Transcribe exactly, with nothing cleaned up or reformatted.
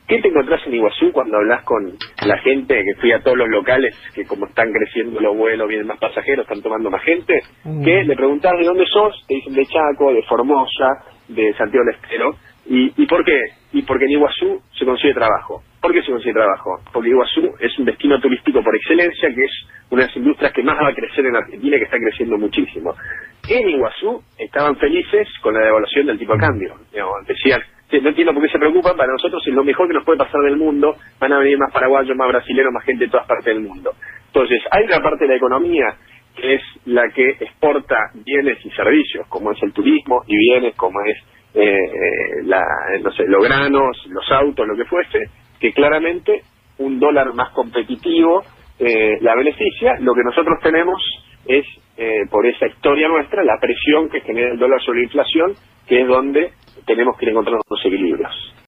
¿Qué te encontrás en Iguazú cuando hablas con la gente, que fui a todos los locales, que como están creciendo los vuelos, vienen más pasajeros, están tomando más gente, mm. que le preguntás de dónde sos, te dicen de Chaco, de Formosa, de Santiago del Estero, y, ¿y por qué? Y porque en Iguazú se consigue trabajo. ¿Por qué se consigue trabajo? Porque Iguazú es un destino turístico por excelencia, que es una de las industrias que más va a crecer en Argentina y que está creciendo muchísimo. En Iguazú estaban felices con la devaluación del tipo de cambio. Digamos, decían, no entiendo por qué se preocupan, para nosotros es lo mejor que nos puede pasar del mundo, van a venir más paraguayos, más brasileños, más gente de todas partes del mundo. Entonces, hay una parte de la economía que es la que exporta bienes y servicios, como es el turismo, y bienes como es eh, la, no sé, los granos, los autos, lo que fuese, que claramente un dólar más competitivo eh, la beneficia. Lo que nosotros tenemos es, eh, por esa historia nuestra, la presión que genera el dólar sobre la inflación, que es donde tenemos que ir encontrando los equilibrios.